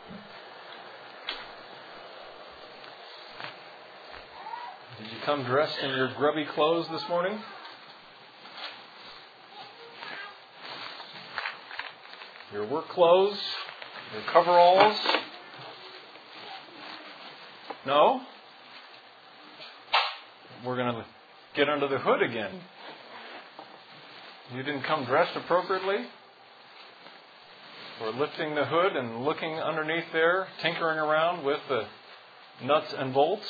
Did you come dressed in your grubby clothes this morning? Your work clothes? Your coveralls? No? We're going to get under the hood again. You didn't come dressed appropriately? We're lifting the hood and looking underneath there, tinkering around with the nuts and bolts.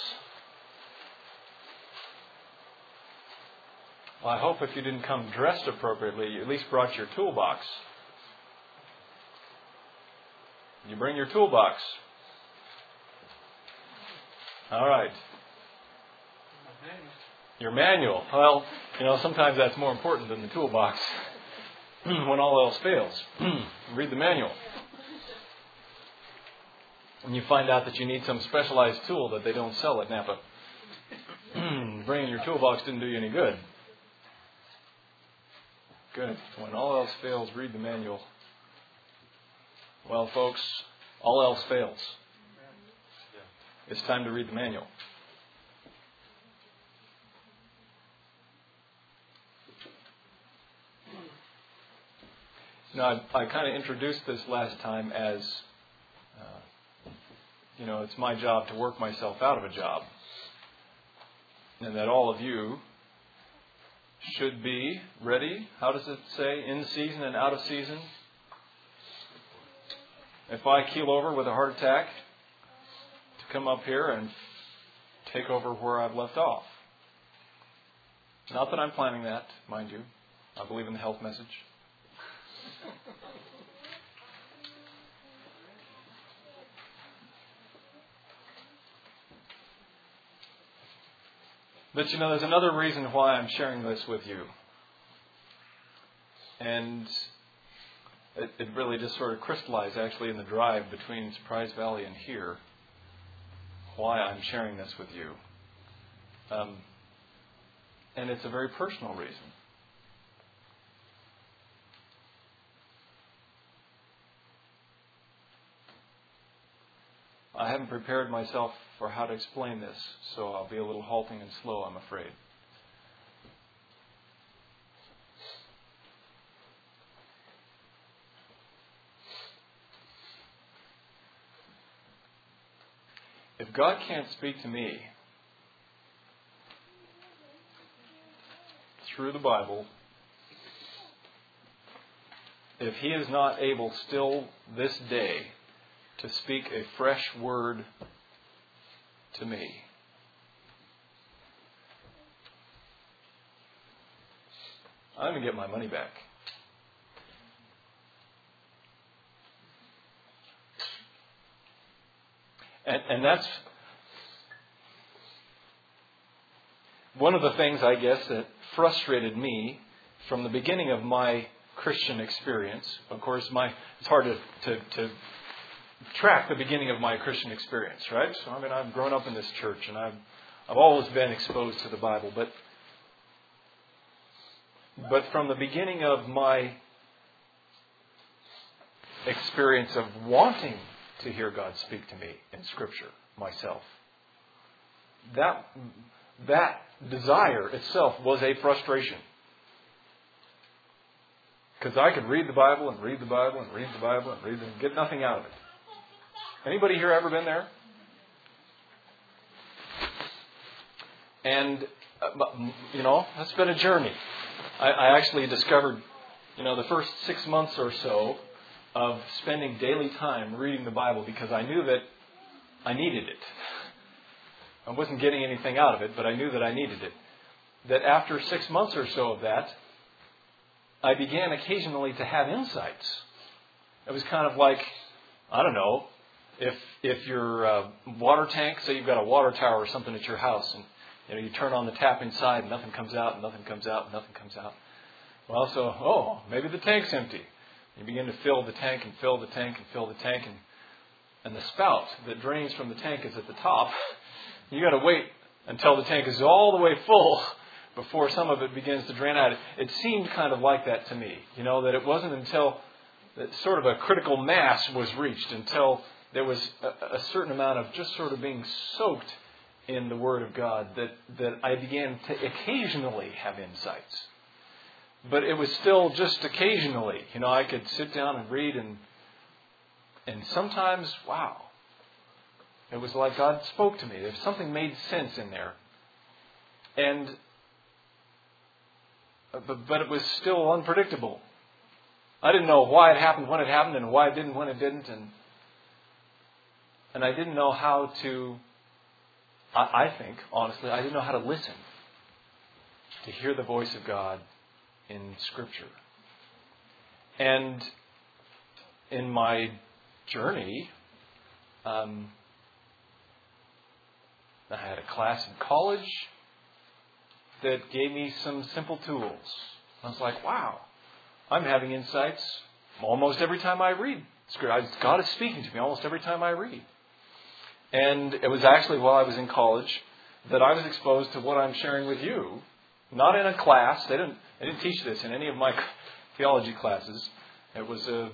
Well, I hope if you didn't come dressed appropriately, you at least brought your toolbox. You bring your toolbox. All right. Your manual. Well, sometimes that's more important than the toolbox. When all else fails, read the manual. And you find out that you need some specialized tool that they don't sell at Napa. Bringing your toolbox didn't do you any good. Good. When all else fails, read the manual. Well, folks, all else fails. It's time to read the manual. Now, I kind of introduced this last time as, it's my job to work myself out of a job. And that all of you should be ready. How does it say? In season and out of season. If I keel over with a heart attack, to come up here and take over where I've left off. Not that I'm planning that, mind you. I believe in the health message. But there's another reason why I'm sharing this with you. And it really just sort of crystallized actually in the drive between Surprise Valley and here why I'm sharing this with you. And it's a very personal reason. I haven't prepared myself for how to explain this, so I'll be a little halting and slow, I'm afraid. If God can't speak to me through the Bible, if He is not able still this day to speak a fresh word to me, I'm going to get my money back. And that's one of the things, I guess, that frustrated me from the beginning of my Christian experience. Of course, it's hard to track the beginning of my Christian experience, right? So, I've grown up in this church, and I've always been exposed to the Bible. But from the beginning of my experience of wanting to hear God speak to me in Scripture myself, that desire itself was a frustration. Because I could read the Bible and read the Bible and read the Bible and get nothing out of it. Anybody here ever been there? And, that's been a journey. I actually discovered, the first 6 months or so of spending daily time reading the Bible because I knew that I needed it. I wasn't getting anything out of it, but I knew that I needed it. That after 6 months or so of that, I began occasionally to have insights. It was kind of like, I don't know, if your water tank, say you've got a water tower or something at your house, and you turn on the tap inside and nothing comes out, and nothing comes out, and nothing comes out. Well, so, maybe the tank's empty. You begin to fill the tank and fill the tank and fill the tank, and the spout that drains from the tank is at the top. You got to wait until the tank is all the way full before some of it begins to drain out. It seemed kind of like that to me, that it wasn't until that sort of a critical mass was reached, until there was a certain amount of just sort of being soaked in the Word of God that I began to occasionally have insights. But it was still just occasionally. I could sit down and read and sometimes, wow, it was like God spoke to me. If something made sense in there. But it was still unpredictable. I didn't know why it happened when it happened and why it didn't when it didn't. And I didn't know how to, I think, honestly, I didn't know how to listen to hear the voice of God in Scripture. And in my journey, I had a class in college that gave me some simple tools. I was like, wow, I'm having insights almost every time I read Scripture. God is speaking to me almost every time I read. And it was actually while I was in college that I was exposed to what I'm sharing with you. Not in a class. I didn't teach this in any of my theology classes. It was a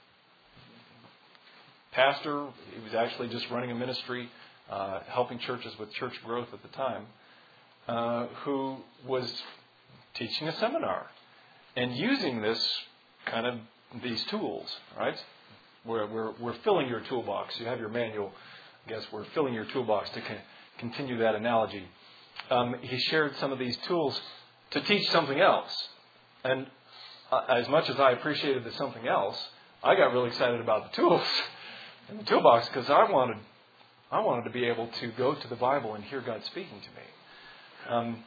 pastor. He was actually just running a ministry, helping churches with church growth at the time, who was teaching a seminar and using these tools, right? We're filling your toolbox. You have your manual. I guess we're filling your toolbox to continue that analogy. He shared some of these tools to teach something else. And as much as I appreciated the something else, I got really excited about the tools in the toolbox because I wanted to be able to go to the Bible and hear God speaking to me.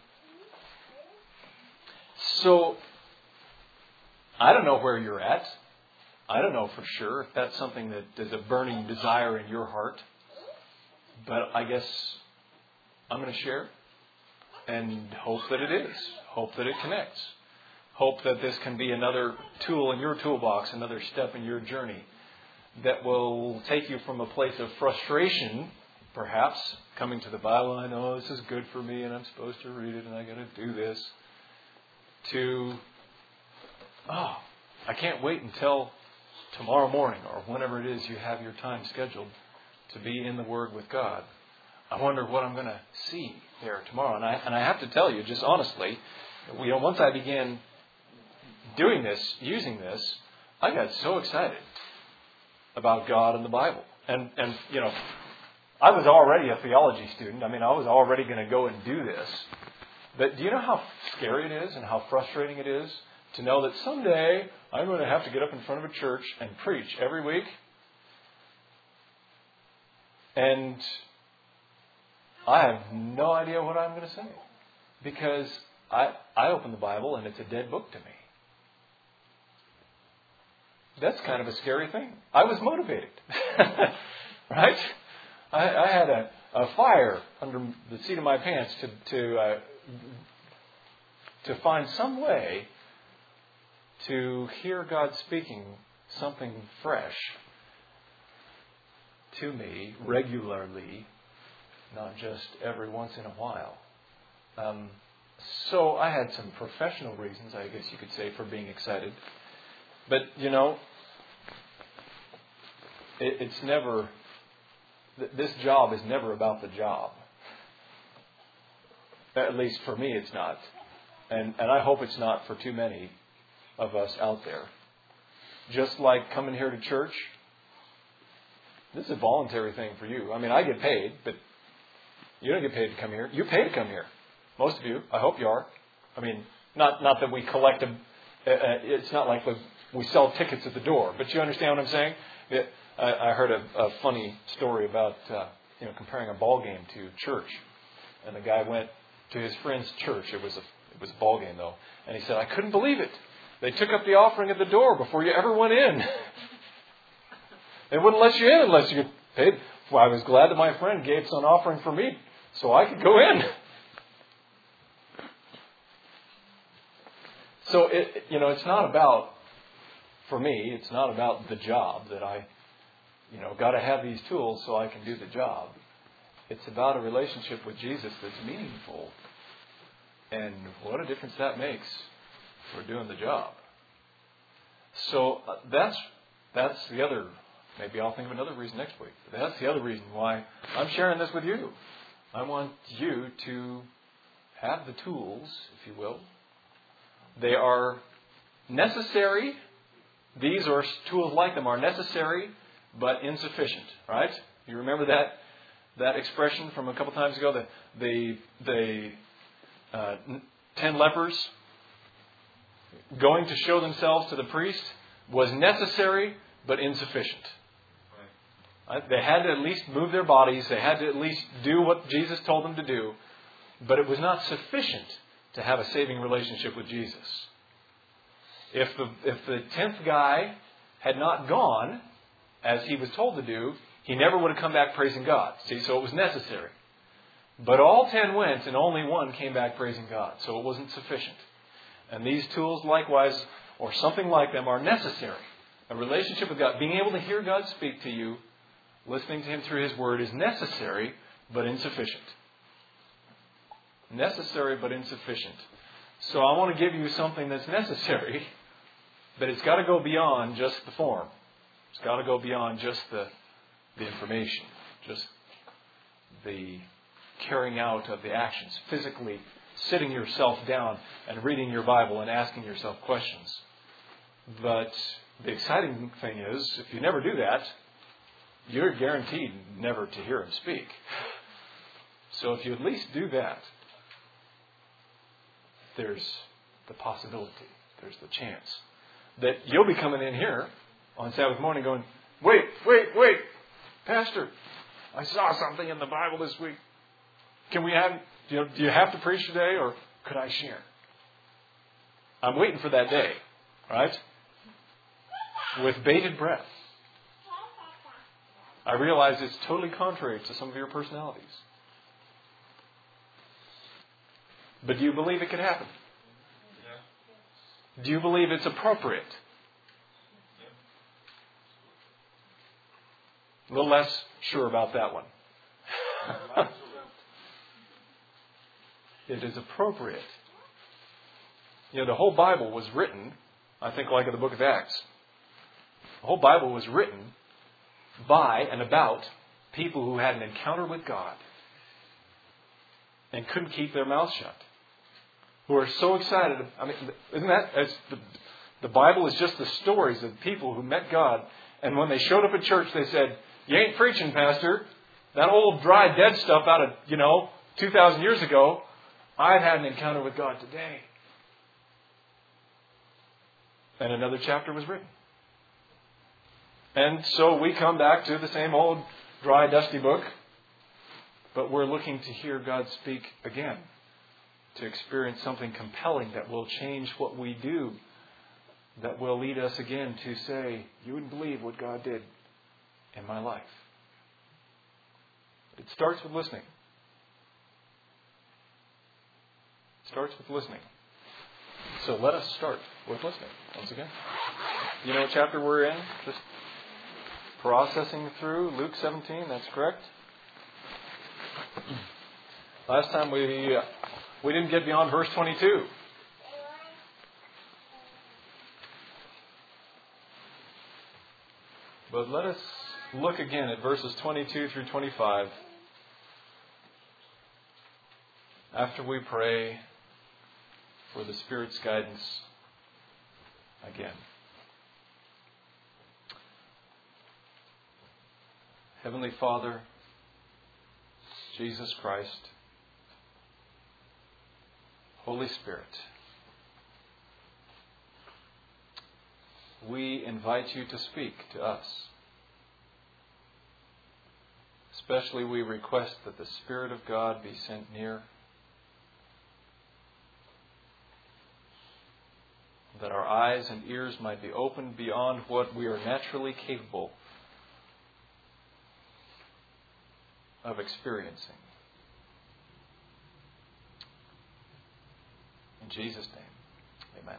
So I don't know where you're at. I don't know for sure if that's something that is a burning desire in your heart. But I guess I'm going to share and hope that it is. Hope that it connects. Hope that this can be another tool in your toolbox, another step in your journey that will take you from a place of frustration, perhaps, coming to the Bible, I know this is good for me and I'm supposed to read it and I got to do this, to, I can't wait until tomorrow morning or whenever it is you have your time scheduled to be in the Word with God. I wonder what I'm going to see there tomorrow. And I have to tell you, just honestly, once I began doing this, using this, I got so excited about God and the Bible. And I was already a theology student. I was already going to go and do this. But do you know how scary it is and how frustrating it is to know that someday I'm going to have to get up in front of a church and preach every week? And I have no idea what I'm going to say because I open the Bible and it's a dead book to me. That's kind of a scary thing. I was motivated, right? I had a fire under the seat of my pants to find some way to hear God speaking something fresh to me regularly, not just every once in a while. So I had some professional reasons, I guess you could say, for being excited. But, it's never, this job is never about the job. At least for me, it's not. And I hope it's not for too many of us out there. Just like coming here to church, this is a voluntary thing for you. I get paid, but you don't get paid to come here. You pay to come here. Most of you. I hope you are. Not that we collect them. It's not like we sell tickets at the door. But you understand what I'm saying? I heard a funny story about comparing a ball game to church. And the guy went to his friend's church. It was a ball game though. And he said, I couldn't believe it. They took up the offering at the door before you ever went in. They wouldn't let you in unless you paid. Well, I was glad that my friend gave some offering for me so I could go in. So, it's not about, for me, it's not about the job that I, got to have these tools so I can do the job. It's about a relationship with Jesus that's meaningful. And what a difference that makes for doing the job. So that's the other Maybe I'll think of another reason next week. But that's the other reason why I'm sharing this with you. I want you to have the tools, if you will. They are necessary. These or tools like them are necessary, but insufficient. Right? You remember that expression from a couple times ago? The 10 lepers going to show themselves to the priest was necessary, but insufficient. They had to at least move their bodies. They had to at least do what Jesus told them to do. But it was not sufficient to have a saving relationship with Jesus. If the 10th guy had not gone as he was told to do, he never would have come back praising God. See, so it was necessary. But all 10 went and only one came back praising God. So it wasn't sufficient. And these tools likewise, or something like them, are necessary. A relationship with God, being able to hear God speak to you, listening to Him through His Word is necessary but insufficient. Necessary but insufficient. So I want to give you something that's necessary, but it's got to go beyond just the form. It's got to go beyond just the information, just the carrying out of the actions, physically sitting yourself down and reading your Bible and asking yourself questions. But the exciting thing is, if you never do that, you're guaranteed never to hear Him speak. So if you at least do that, there's the possibility, there's the chance that you'll be coming in here on Sabbath morning going, wait, Pastor, I saw something in the Bible this week. Can we have, do you have to preach today, or could I share? I'm waiting for that day, right? With bated breath. I realize it's totally contrary to some of your personalities. But do you believe it could happen? Yeah. Do you believe it's appropriate? Yeah. A little less sure about that one. It is appropriate. You know, the whole Bible was written, I think like in the book of Acts. The whole Bible was written by and about people who had an encounter with God and couldn't keep their mouths shut. Who are so excited. I mean, isn't that... the Bible is just the stories of people who met God, and when they showed up at church, they said, "You ain't preaching, Pastor. That old dry dead stuff out of, 2,000 years ago, I've had an encounter with God today." And another chapter was written. And so we come back to the same old dry, dusty book, but we're looking to hear God speak again, to experience something compelling that will change what we do, that will lead us again to say, "You wouldn't believe what God did in my life." It starts with listening. It starts with listening. So let us start with listening once again. You know what chapter we're in? Just processing through Luke 17, that's correct. Last time we didn't get beyond verse 22. But let us look again at verses 22 through 25 after we pray for the Spirit's guidance again. Heavenly Father, Jesus Christ, Holy Spirit, we invite you to speak to us. Especially we request that the Spirit of God be sent near, that our eyes and ears might be opened beyond what we are naturally capable of experiencing. In Jesus' name, amen.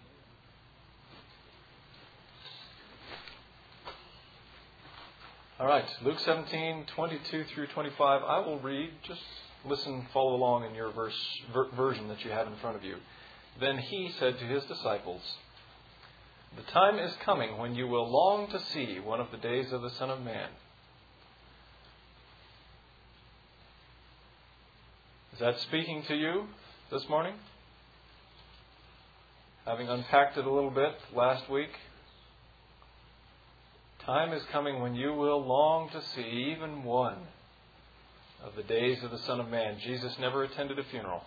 All right, Luke 17, 22 through 25. I will read. Just listen, follow along in your version that you have in front of you. Then he said to his disciples, The time is coming when you will long to see one of the days of the Son of Man. Is that speaking to you this morning? Having unpacked it a little bit last week. Time is coming when you will long to see even one of the days of the Son of Man. Jesus never attended a funeral.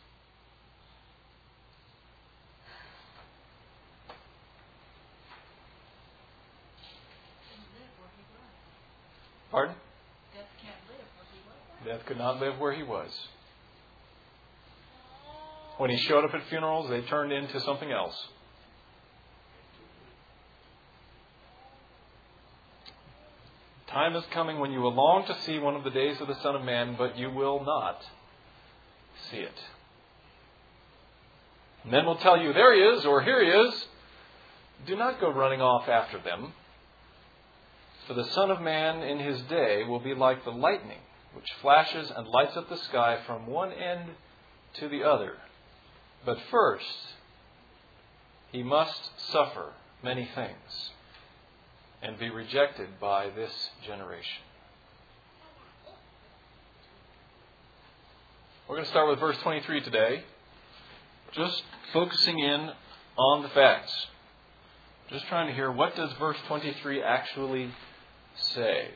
Pardon? Death could not live where he was. When he showed up at funerals, they turned into something else. Time is coming when you will long to see one of the days of the Son of Man, but you will not see it. And then we'll tell you, there he is, or here he is. Do not go running off after them. For the Son of Man in his day will be like the lightning, which flashes and lights up the sky from one end to the other. But first, he must suffer many things and be rejected by this generation. We're going to start with verse 23 today, just focusing in on the facts. Just trying to hear, what does verse 23 actually say?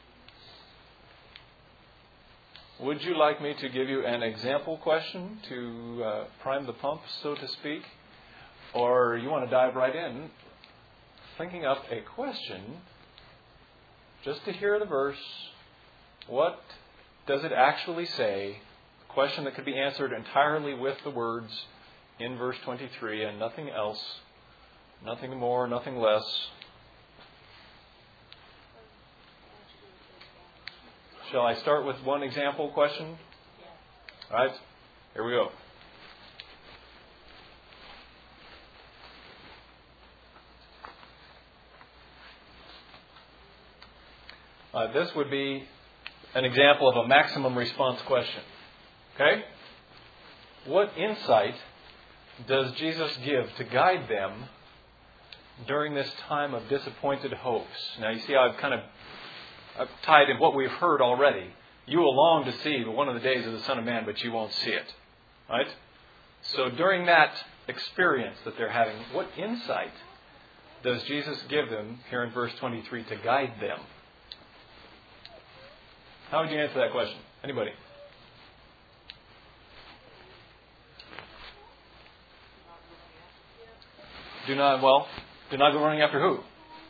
Would you like me to give you an example question to prime the pump, so to speak? Or you want to dive right in, thinking up a question, just to hear the verse? What does it actually say? A question that could be answered entirely with the words in verse 23 and nothing else, nothing more, nothing less. Shall I start with one example question? All right, here we go. This would be an example of a maximum response question. Okay? What insight does Jesus give to guide them during this time of disappointed hopes? Now, you see how I've tied in what we've heard already. You will long to see one of the days of the Son of Man, but you won't see it. Right? So during that experience that they're having, what insight does Jesus give them here in verse 23 to guide them? How would you answer that question? Anybody? Do not go running after who?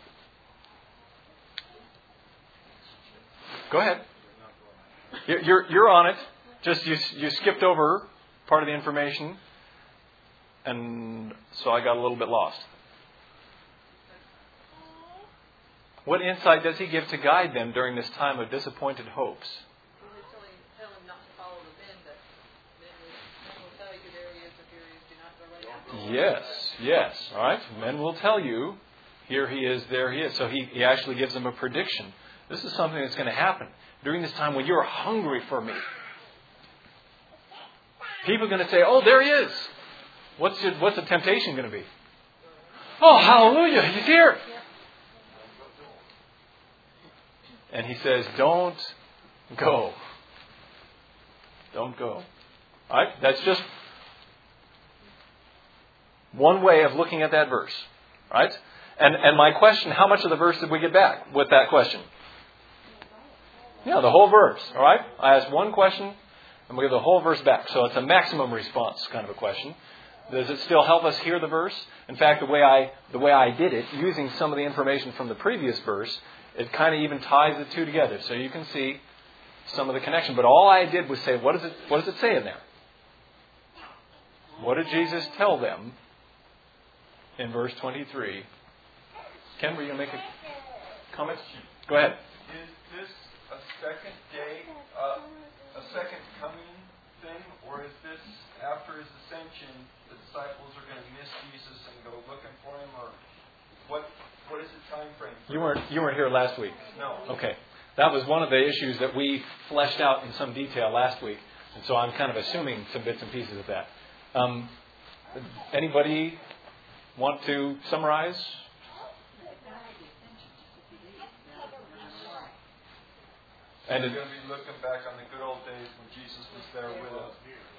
Go ahead. You're on it. Just you skipped over part of the information, and so I got a little bit lost. What insight does he give to guide them during this time of disappointed hopes? Well, he's telling them not to follow the men, but men will tell you there he is, or here he is, do not go right after him. Yes. All right. Men will tell you, here he is, there he is. So he actually gives them a prediction. This is something that's going to happen during this time when you're hungry for me. People are going to say, oh, there he is. What's the temptation going to be? Oh, hallelujah, he's here. And he says, don't go. Don't go. All right? That's just one way of looking at that verse. All right? And my question, how much of the verse did we get back with that question? Yeah, the whole verse. All right? I asked one question, and we get the whole verse back. So it's a maximum response kind of a question. Does it still help us hear the verse? In fact, the way I did it, using some of the information from the previous verse, it kind of even ties the two together. So you can see some of the connection. But all I did was say, what does it say in there? What did Jesus tell them in verse 23? Ken, were you going to make a comment? Go ahead. Is this a second day, a second coming thing, or is this after his ascension, the disciples are going to miss Jesus and go looking for him, or what is the time frame? You weren't here last week. No. Okay. That was one of the issues that we fleshed out in some detail last week, and so I'm kind of assuming some bits and pieces of that. Anybody want to summarize? And we're going to be looking back on the good old days when Jesus was there with us.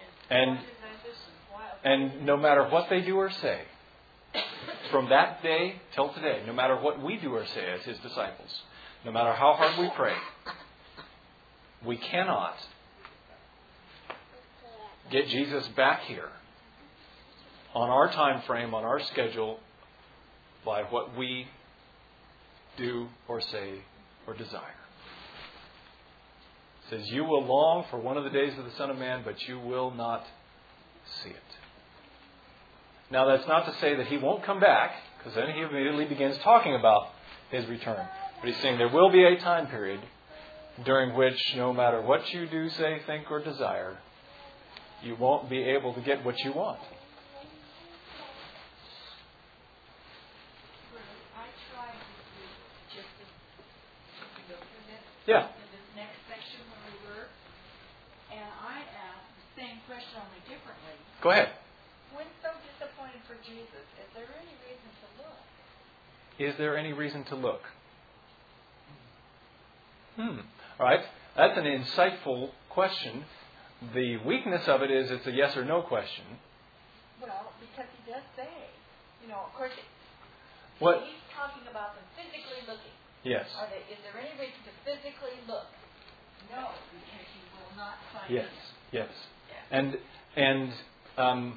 And no matter what they do or say, from that day till today, no matter what we do or say as His disciples, no matter how hard we pray, we cannot get Jesus back here on our time frame, on our schedule, by what we do or say or desire. It says, you will long for one of the days of the Son of Man, but you will not see it. Now, that's not to say that He won't come back, because then He immediately begins talking about His return. But He's saying there will be a time period during which no matter what you do, say, think, or desire, you won't be able to get what you want. I tried to do just Yeah. in this next section when we were, and I asked the same question only differently. Go ahead. When so disappointed for Jesus, is there any reason to look? Is there any reason to look? All right. That's an insightful question. The weakness of it is it's a yes or no question. Well, because He does say, of course, What? He's talking about them physically looking. Yes. Is there any reason to physically look? No, because you will not find Yes. it. Yes. Yeah.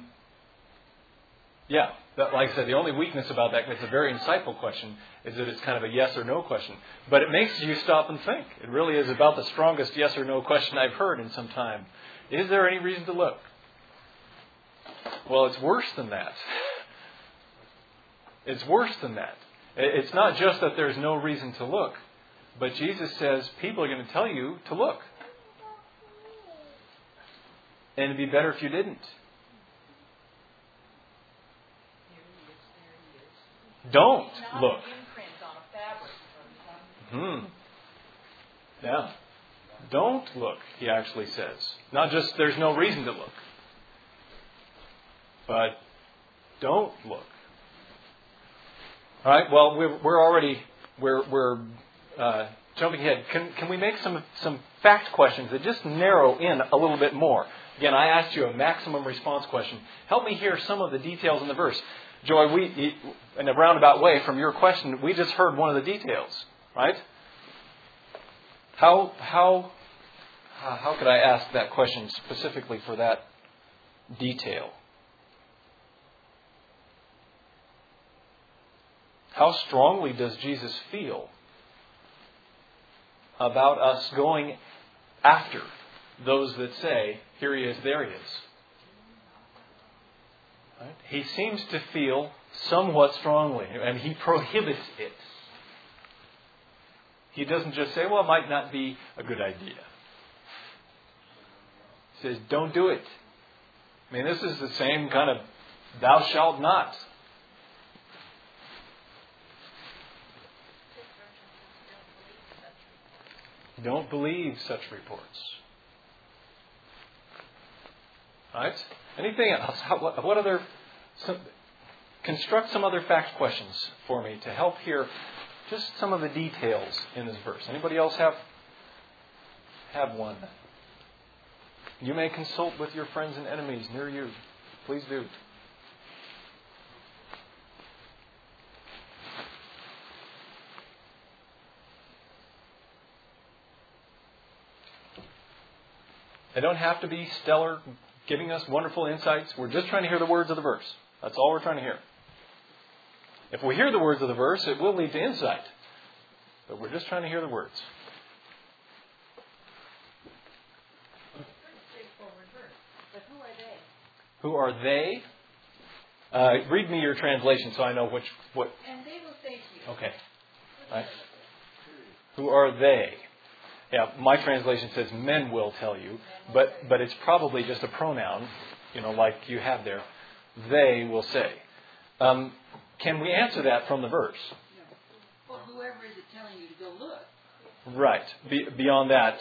Like I said, the only weakness about that, it's a very insightful question, is that it's kind of a yes or no question. But it makes you stop and think. It really is about the strongest yes or no question I've heard in some time. Is there any reason to look? Well, it's worse than that. It's worse than that. It's not just that there's no reason to look, but Jesus says people are going to tell you to look. And it'd be better if you didn't. Don't look. Yeah. Don't look, He actually says. Not just there's no reason to look, but don't look. All right. Well, we're jumping ahead. Can we make some fact questions that just narrow in a little bit more? Again, I asked you a maximum response question. Help me hear some of the details in the verse. Joy, in a roundabout way, from your question, we just heard one of the details, right? How could I ask that question specifically for that detail? How strongly does Jesus feel about us going after those that say, here He is, there He is? Right? He seems to feel somewhat strongly, and He prohibits it. He doesn't just say, well, it might not be a good idea. He says, don't do it. I mean, this is the same kind of thou shalt not. Don't believe such reports. Right? Anything else? What other? Construct some other fact questions for me to help hear just some of the details in this verse. Anybody else have one? You may consult with your friends and enemies near you. Please do. They don't have to be stellar, giving us wonderful insights. We're just trying to hear the words of the verse. That's all we're trying to hear. If we hear the words of the verse, it will lead to insight. But we're just trying to hear the words. But who are they? Who are they? Read me your translation so I know what. And they will say to you. Okay. Right. Who are they? Yeah, my translation says men will tell you, but it's probably just a pronoun, like you have there. They will say. Can we answer that from the verse? Well, whoever is it telling you to go look? Right. Beyond that,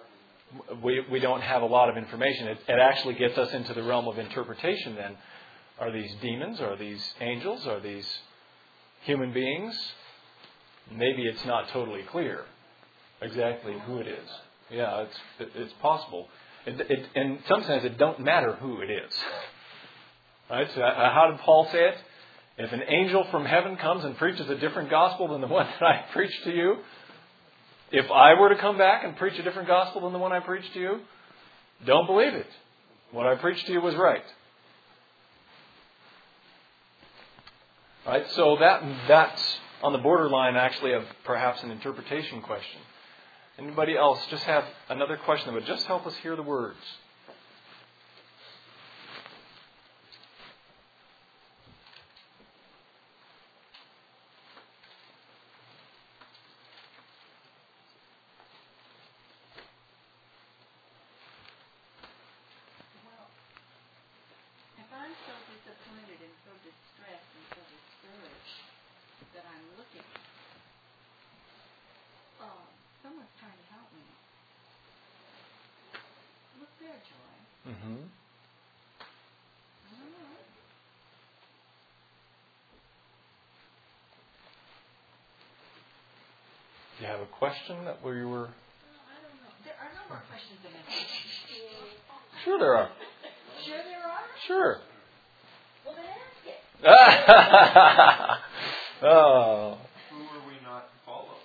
we don't have a lot of information. It actually gets us into the realm of interpretation then. Are these demons? Are these angels? Are these human beings? Maybe it's not totally clear exactly who it is. Yeah, it's possible. In some sense, it don't matter who it is. Right? So how did Paul say it? If an angel from heaven comes and preaches a different gospel than the one that I preached to you, if I were to come back and preach a different gospel than the one I preached to you, don't believe it. What I preached to you was right. Right? So that's on the borderline actually of perhaps an interpretation question. Anybody else just have another question that would just help us hear the words? If I'm so disappointed and so distressed and so discouraged that I'm looking, someone's trying to help me. Look there, Joy. Mm-hmm. I don't know. Do you have a question that where you were? I don't know. There are no more questions in this. Sure there are. Sure there are? Sure. Well, then ask it. Oh. Who are we not to follow?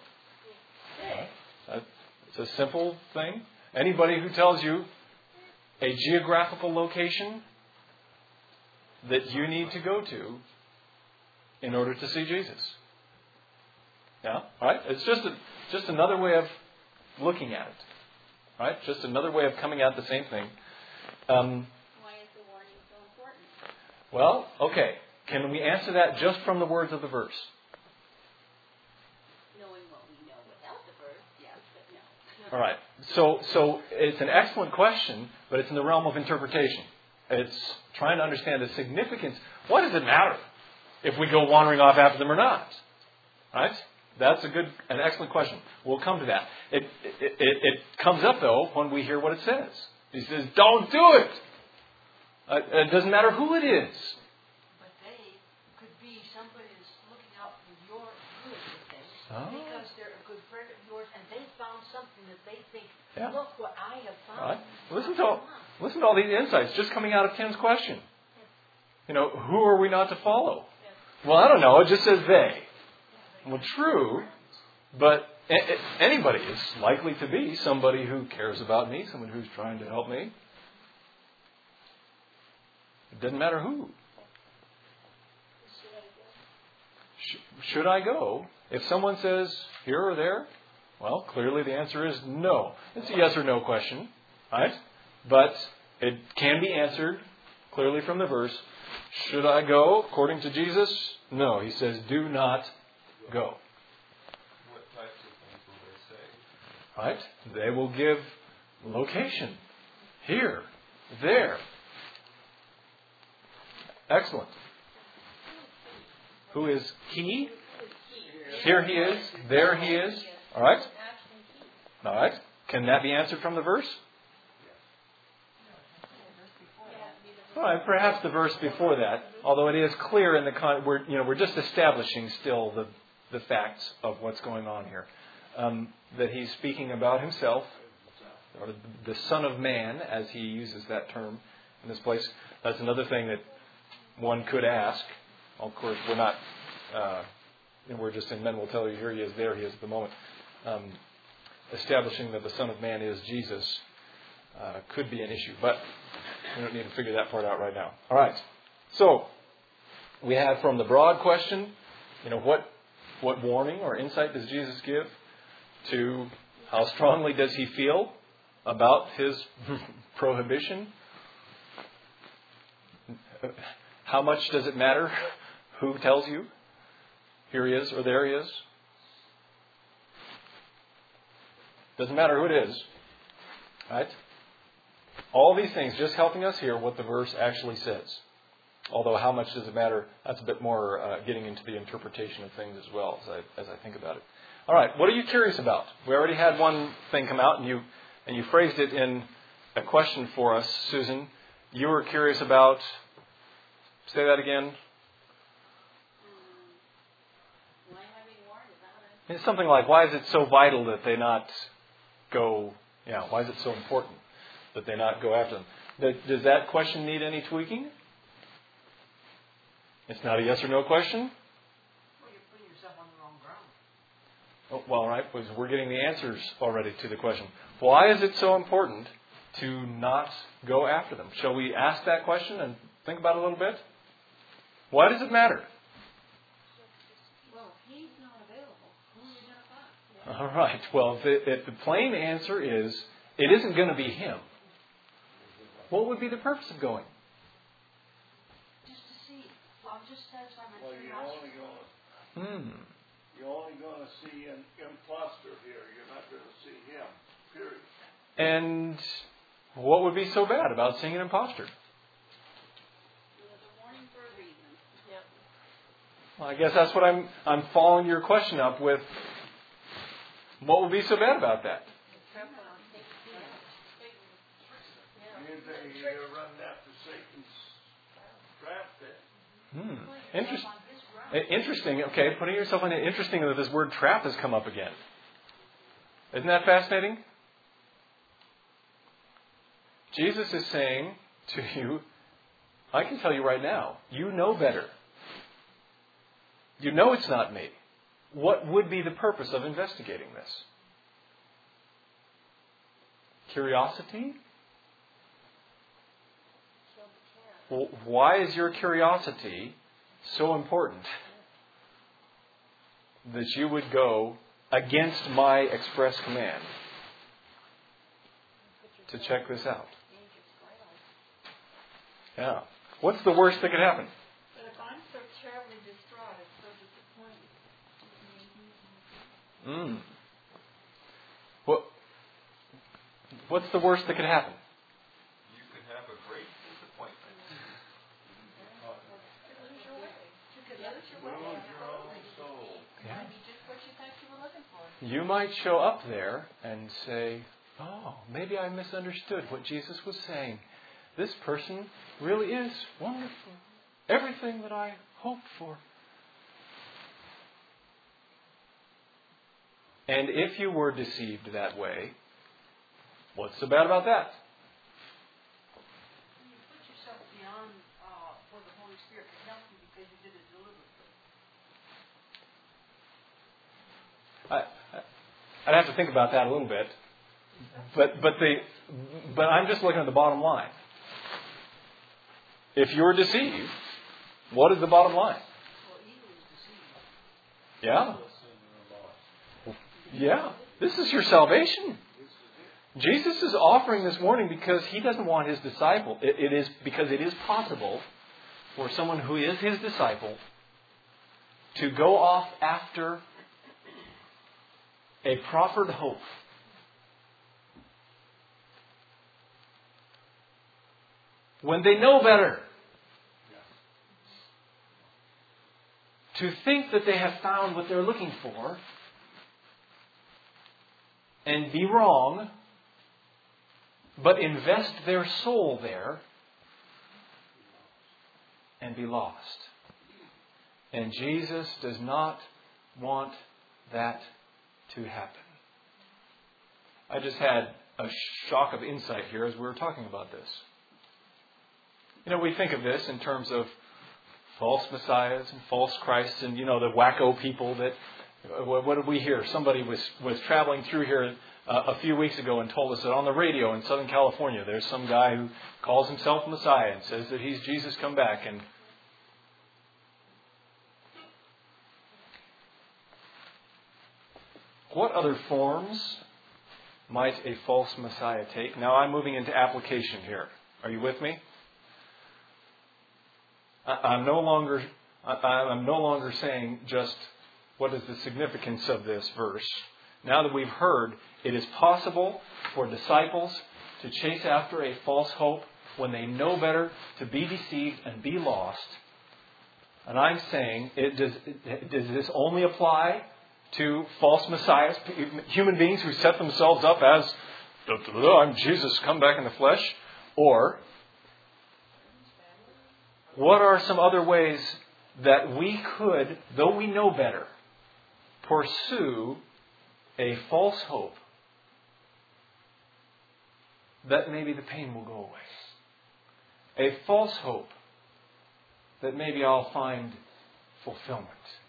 It's a simple thing. Anybody who tells you a geographical location that you need to go to in order to see Jesus. Yeah? Right? It's just another way of looking at it. Right? Just another way of coming at the same thing. Why is the warning so important? Well, okay. Can we answer that just from the words of the verse? Knowing what we know without the verse, yes, but no. All right. So it's an excellent question, but it's in the realm of interpretation. It's trying to understand the significance. What does it matter if we go wandering off after them or not? Right? That's an excellent question. We'll come to that. It comes up, though, when we hear what it says. He says, don't do it. It doesn't matter who it is. But they could be somebody that's looking out for your good with this. Oh. Because they're a good friend of yours and they found something that they think, Yeah. look what I have found. Right? Listen to all these insights just coming out of Ken's question. You know, who are we not to follow? Well, I don't know. It just says they. Well, true, but anybody is likely to be somebody who cares about me, someone who's trying to help me. It doesn't matter who. Should I go? If someone says here or there, well, clearly the answer is no. It's a yes or no question, right? But it can be answered clearly from the verse. Should I go according to Jesus? No. He says, do not go. What types of things will they say? Right? They will give location. Here. There. Excellent. Who is he? Here he is. There he is. All right? All right. Can that be answered from the verse? All right. Perhaps the verse before that, although it is clear in the we're just establishing still the facts of what's going on here. That he's speaking about himself, or the Son of Man, as he uses that term in this place. That's another thing that one could ask. Of course, we're not. We're just in men will tell you here he is, there he is at the moment. Establishing that the Son of Man is Jesus could be an issue, but we don't need to figure that part out right now. All right. So we have from the broad question, what warning or insight does Jesus give, to how strongly does he feel about his prohibition? How much does it matter who tells you? Here he is or there he is. Doesn't matter who it is. Right? All these things just helping us hear what the verse actually says. Although how much does it matter? That's a bit more getting into the interpretation of things as well as I think about it. All right, what are you curious about? We already had one thing come out, and you phrased it in a question for us, Susan. You were curious about Say that again. Why am I being warned? Is that what It's something like, why is it so vital that they not go, why is it so important that they not go after them? Does that question need any tweaking? It's not a yes or no question? Well, you're putting yourself on the wrong ground. Oh, well, right, because we're getting the answers already to the question. Why is it so important to not go after them? Shall we ask that question and think about it a little bit? Why does it matter? Well, if he's not available, who are you going to find? All right. Well, the plain answer is, it isn't going to be him. What would be the purpose of going? Just to see. I'll just satisfy my Well, curiosity. you're only going to see an imposter here. You're not going to see him. Period. And what would be so bad about seeing an imposter? It was a warning for a reason. Yep. Well, I guess that's what I'm following your question up with. What would be so bad about that? You're running after Satan's trap then. Interesting. Okay, putting yourself in it. Interesting that this word trap has come up again. Isn't that fascinating? Jesus is saying to you, I can tell you right now, you know better. You know it's not me. What would be the purpose of investigating this? Curiosity? Well, why is your curiosity so important that you would go against my express command to check this out? Yeah. What's the worst that could happen? But if I'm so terribly distraught, it's so disappointing. What's the worst that could happen? You could have a great disappointment. Yeah. Just what you thought you were looking for. You might show up there and say, oh, maybe I misunderstood what Jesus was saying. This person really is wonderful. Everything that I hoped for. And if you were deceived that way, what's so bad about that? You put yourself beyond where the Holy Spirit can help you because you did it deliberately. I'd have to think about that a little bit. But I'm just looking at the bottom line. If you're deceived, what is the bottom line? Well, evil is deceived. Yeah. Yeah. This is your salvation. Jesus is offering this warning because he doesn't want his disciple. It is because it is possible for someone who is his disciple to go off after a proffered hope. When they know better. To think that they have found what they're looking for and be wrong, but invest their soul there and be lost. And Jesus does not want that to happen. I just had a shock of insight here as we were talking about this. You know, we think of this in terms of false messiahs and false Christs and, the wacko people that... What did we hear? Somebody was traveling through here a few weeks ago and told us that on the radio in Southern California there's some guy who calls himself Messiah and says that he's Jesus come back. And what other forms might a false Messiah take? Now I'm moving into application here. Are you with me? I'm no longer saying just what is the significance of this verse. Now that we've heard, it is possible for disciples to chase after a false hope when they know better, to be deceived and be lost. And I'm saying, does this only apply to false messiahs, human beings who set themselves up as, I'm Jesus come back in the flesh? Or What are some other ways that we could, though we know better, pursue a false hope that maybe the pain will go away? A false hope that maybe I'll find fulfillment.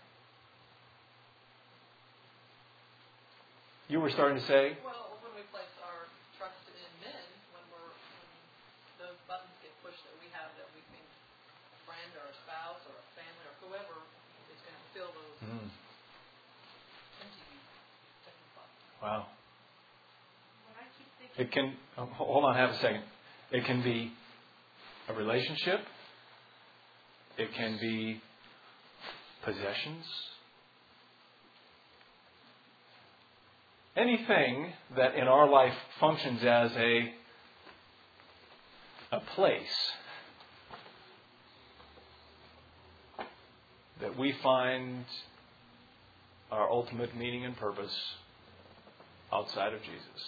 You were starting to say? Well, when we place our trust in men, when those buttons get pushed that we have, that we think a friend or a spouse or a family or whoever is going to fill those empty spots. Wow. When I keep thinking, It can, hold on, have a second. It can be a relationship. It can be possessions. Anything that in our life functions as a place that we find our ultimate meaning and purpose outside of Jesus.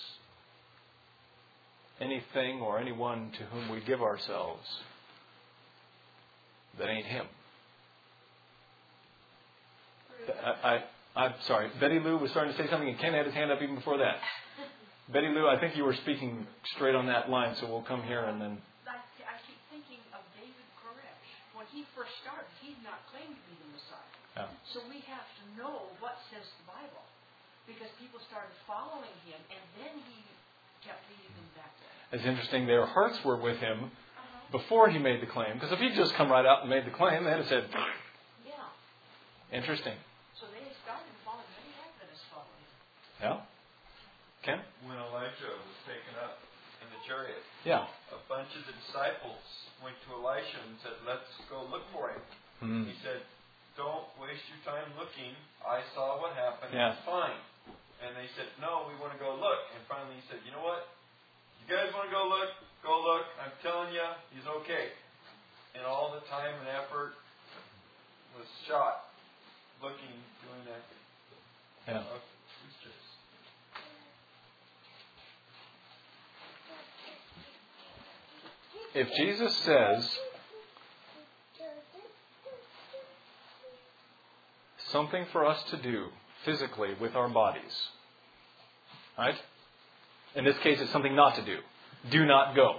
Anything or anyone to whom we give ourselves that ain't Him. I'm sorry. Betty Lou was starting to say something, and Ken had his hand up even before that. Betty Lou, I think you were speaking straight on that line, so we'll come here and then... I keep thinking of David Koresh. When he first started, he did not claim to be the Messiah. Yeah. So we have to know what says the Bible. Because people started following him, and then he kept leading them back there. It's interesting, their hearts were with him before he made the claim. Because if he'd just come right out and made the claim, they'd have said, Yeah. interesting. So they started following him. Many Adventists followed him. Yeah? Ken? When Elijah was taken up in the chariot, Yeah. a bunch of the disciples went to Elisha and said, let's go look for him. He said, don't waste your time looking. I saw what happened. Yeah. It's fine. And they said, no, we want to go look. And finally he said, you know what? You guys want to go look? Go look. I'm telling you, he's okay. And all the time and effort was shot looking, doing that. Yeah. If Jesus says something for us to do physically with our bodies, right? In this case, it's something not to do. Do not go.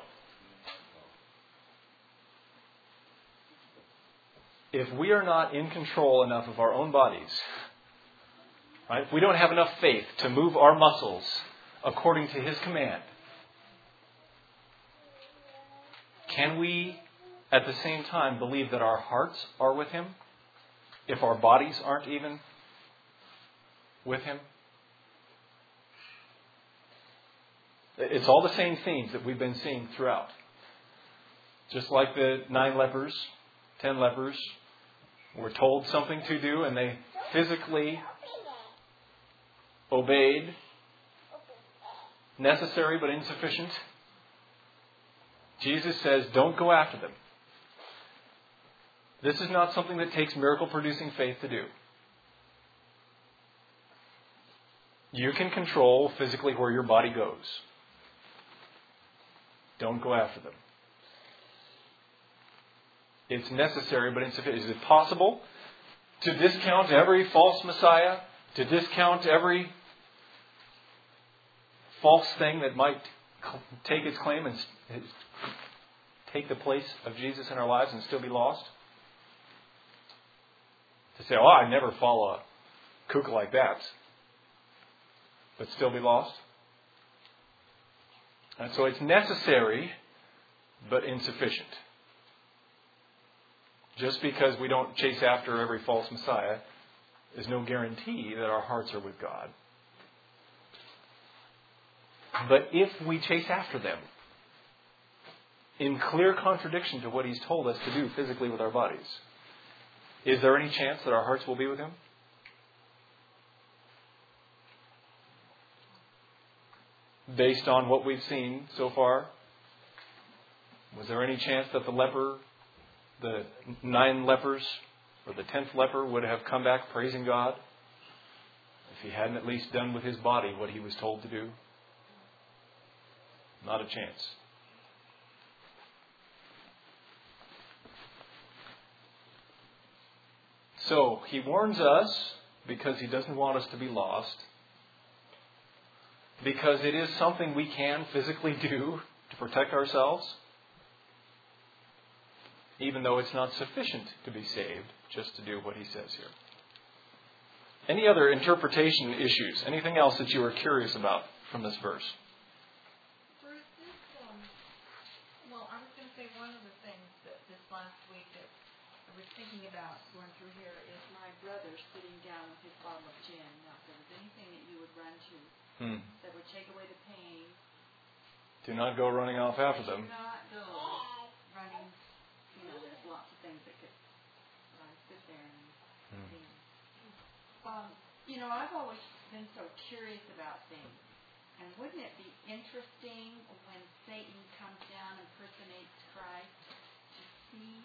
If we are not in control enough of our own bodies, right? If we don't have enough faith to move our muscles according to His command, can we at the same time believe that our hearts are with Him if our bodies aren't even with Him? It's all the same themes that we've been seeing throughout. Just like the 9 lepers, 10 lepers were told something to do and they physically obeyed. Necessary but insufficient. Jesus says, don't go after them. This is not something that takes miracle-producing faith to do. You can control physically where your body goes. Don't go after them. It's necessary but insufficient. Is it possible to discount every false Messiah? To discount every false thing that might take its claim and take the place of Jesus in our lives and still be lost? To say, oh, I never follow a kook like that, but still be lost? And so it's necessary, but insufficient. Just because we don't chase after every false Messiah is no guarantee that our hearts are with God. But if we chase after them, in clear contradiction to what He's told us to do physically with our bodies, is there any chance that our hearts will be with Him? Based on what we've seen so far, was there any chance that the 9 lepers, or the 10th leper would have come back praising God if he hadn't at least done with his body what he was told to do? Not a chance. So He warns us because He doesn't want us to be lost. Because it is something we can physically do to protect ourselves. Even though it's not sufficient to be saved, just to do what He says here. Any other interpretation issues? Anything else that you were curious about from this verse? Bruce, well, I was going to say one of the things that this last week that I was thinking about going through here is My brother sitting down with his bottle of gin. Now, if there was anything that you would run to that would take away the pain, Do not go running off after them. do not go running. There's lots of things that could sit there and see. I've always been so curious about things. And wouldn't it be interesting when Satan comes down and impersonates Christ to see?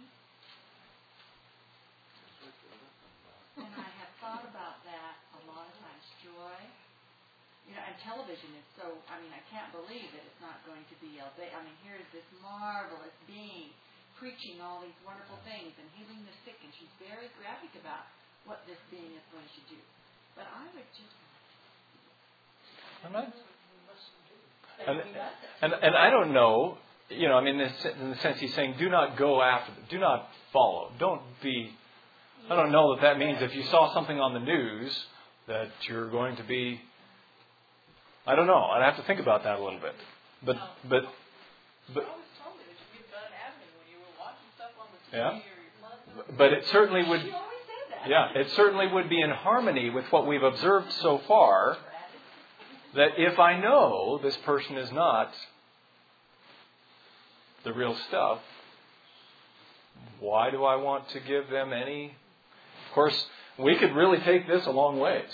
And I have thought about that a lot of times. Joy. And television is so, I can't believe that it's not going to be here's this marvelous being preaching all these wonderful things and healing the sick, and she's very graphic about what this being is going to do. But I would just... And I don't know, in the sense He's saying, do not go after them. Do not follow. Don't be... I don't know that means if you saw something on the news that you're going to be... I don't know. I'd have to think about that a little bit. But you always told me that you get done happening when you were watching stuff on the TV or your phone. But it certainly would... She always said that. Yeah, it certainly would be in harmony with what we've observed so far, that if I know this person is not the real stuff, why do I want to give them any... Of course, we could really take this a long ways.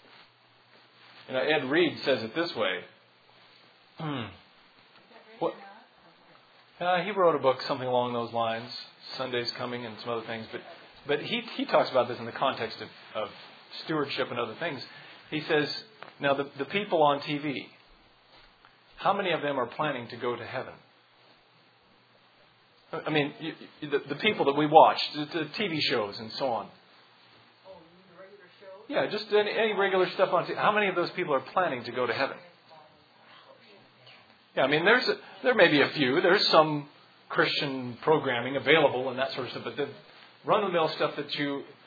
Ed Reed says it this way. He wrote a book, something along those lines, Sunday's Coming and some other things, but he talks about this in the context of stewardship and other things. He says, now the people on TV, how many of them are planning to go to heaven? The people that we watch, the TV shows and so on. Yeah, just any regular stuff on TV. How many of those people are planning to go to heaven? Yeah, there may be a few. There's some Christian programming available and that sort of stuff, but the run-of-the-mill stuff that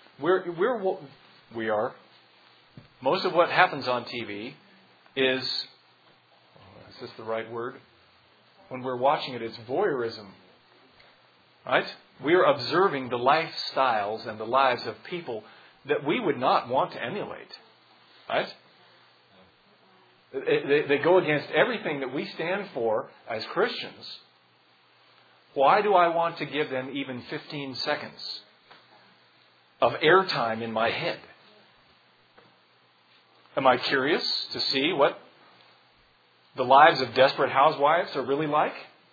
we are. Most of what happens on TV is this the right word? When we're watching it, it's voyeurism. Right? We are observing the lifestyles and the lives of people that we would not want to emulate. Right? They go against everything that we stand for as Christians. Why do I want to give them even 15 seconds of airtime in my head? Am I curious to see what the lives of desperate housewives are really like?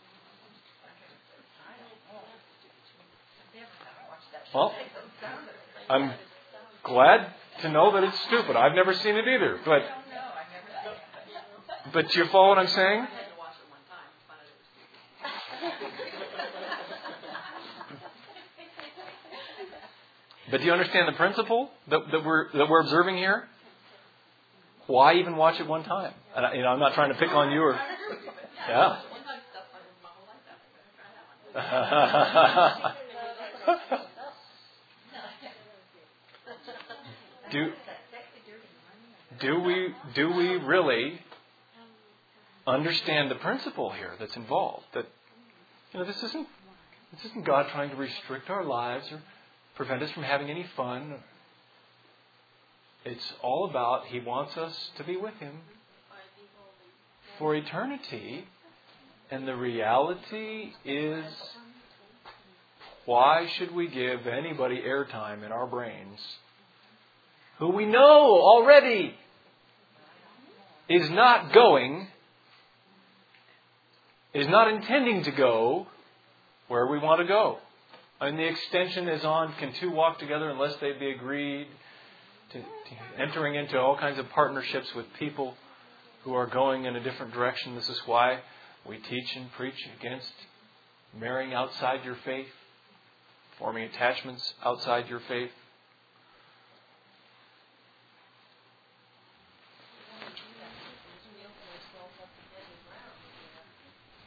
Well, I'm glad to know that it's stupid. I've never seen it either. But you follow what I'm saying? I had to watch it one time and find out it was stupid. But do you understand the principle that we're observing here? Why even watch it one time? And I'm not trying to pick on you or... Yeah. One time stuff I did my whole life that way. Do we really understand the principle here that's involved? That this isn't God trying to restrict our lives or prevent us from having any fun. It's all about He wants us to be with Him for eternity. And the reality is, why should we give anybody airtime in our brains who we know already is not intending to go where we want to go? And the extension is on, can two walk together unless they be agreed? To entering into all kinds of partnerships with people who are going in a different direction. This is why we teach and preach against marrying outside your faith, forming attachments outside your faith.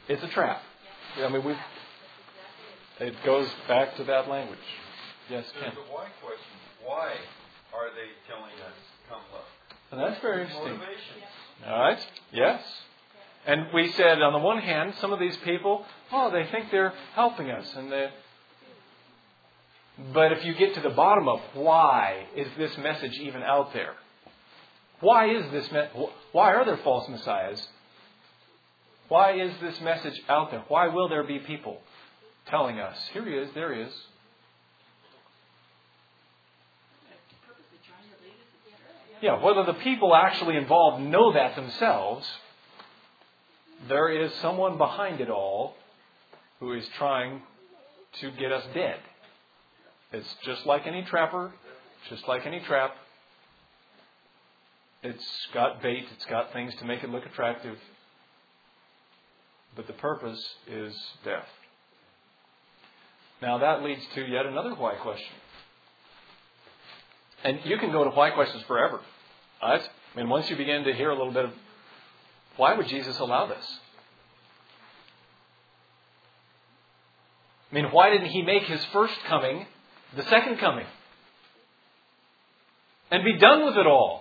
It's a trap. I mean, it goes back to that language. Yes, Ken. There's a why question. Why are they telling us, come look? And that's very interesting. Motivations. All right. Yes. And we said, on the one hand, some of these people, they think they're helping us. But if you get to the bottom of why is this message even out there? Why are there false messiahs? Why is this message out there? Why will there be people telling us, here he is, there he is? Yeah, whether the people actually involved know that themselves, there is someone behind it all who is trying to get us dead. It's just like any trapper, just like any trap. It's got bait, it's got things to make it look attractive. But the purpose is death. Now that leads to yet another why question. And you can go to why questions forever. Right? I mean, once you begin to hear a little bit of why would Jesus allow this? I mean, why didn't he make his first coming the second coming? And be done with it all?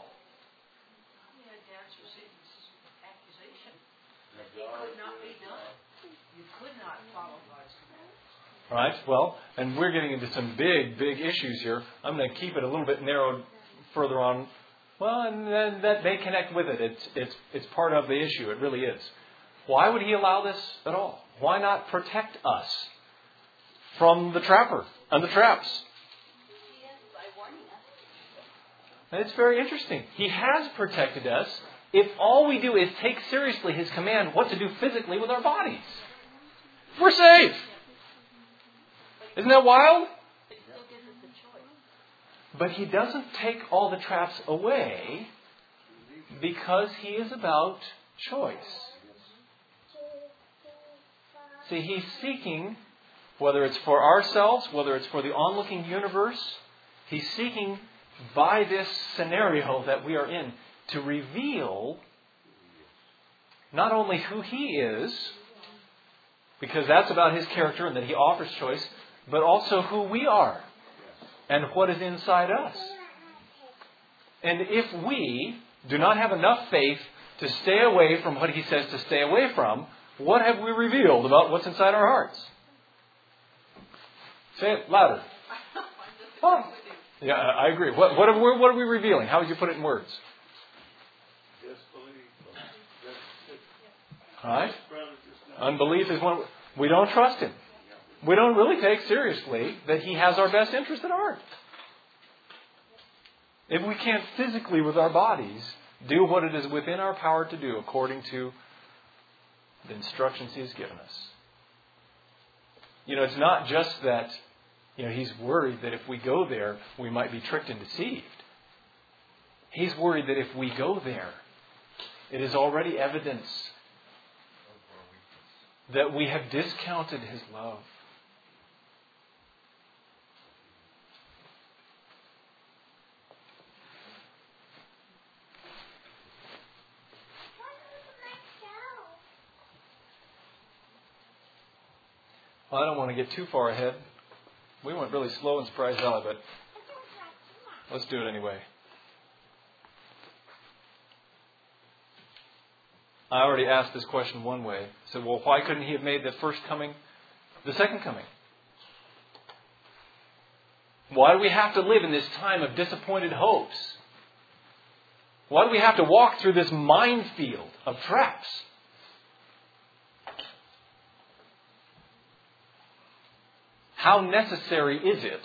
Right? Well, and we're getting into some big, big issues here. I'm going to keep it a little bit narrowed further on. Well, and then that they connect with it. It's part of the issue. It really is. Why would he allow this at all? Why not protect us from the trapper and the traps? And it's very interesting. He has protected us if all we do is take seriously his command what to do physically with our bodies. We're safe. Isn't that wild? But he doesn't take all the traps away because he is about choice. See, he's seeking, whether it's for ourselves, whether it's for the onlooking universe, he's seeking by this scenario that we are in to reveal not only who he is, because that's about his character and that he offers choice, but also who we are and what is inside us. And if we do not have enough faith to stay away from what he says to stay away from, what have we revealed about what's inside our hearts? Say it louder. Oh. Yeah, I agree. What are we revealing? How would you put it in words? All right? Unbelief is one. We don't trust him. We don't really take seriously that he has our best interest at heart. If we can't physically with our bodies do what it is within our power to do according to the instructions he has given us. It's not just that, he's worried that if we go there, we might be tricked and deceived. He's worried that if we go there, it is already evidence that we have discounted his love. Well, I don't want to get too far ahead. We went really slow in Surprise Valley, but let's do it anyway. I already asked this question one way. I said, well, why couldn't he have made the first coming the second coming? Why do we have to live in this time of disappointed hopes? Why do we have to walk through this minefield of traps? How necessary is it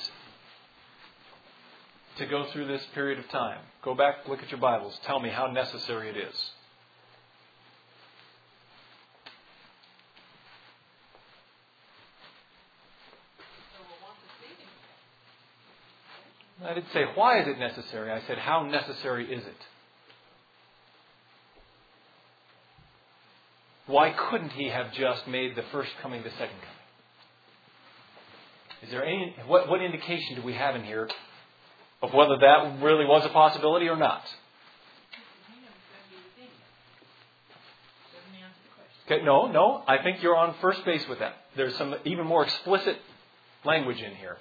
to go through this period of time? Go back, look at your Bibles. Tell me how necessary it is. I didn't say, why is it necessary? I said, how necessary is it? Why couldn't he have just made the first coming the second coming? Is there any, what indication do we have in here of whether that really was a possibility or not? Okay, no. I think you're on first base with that. There's some even more explicit language in here.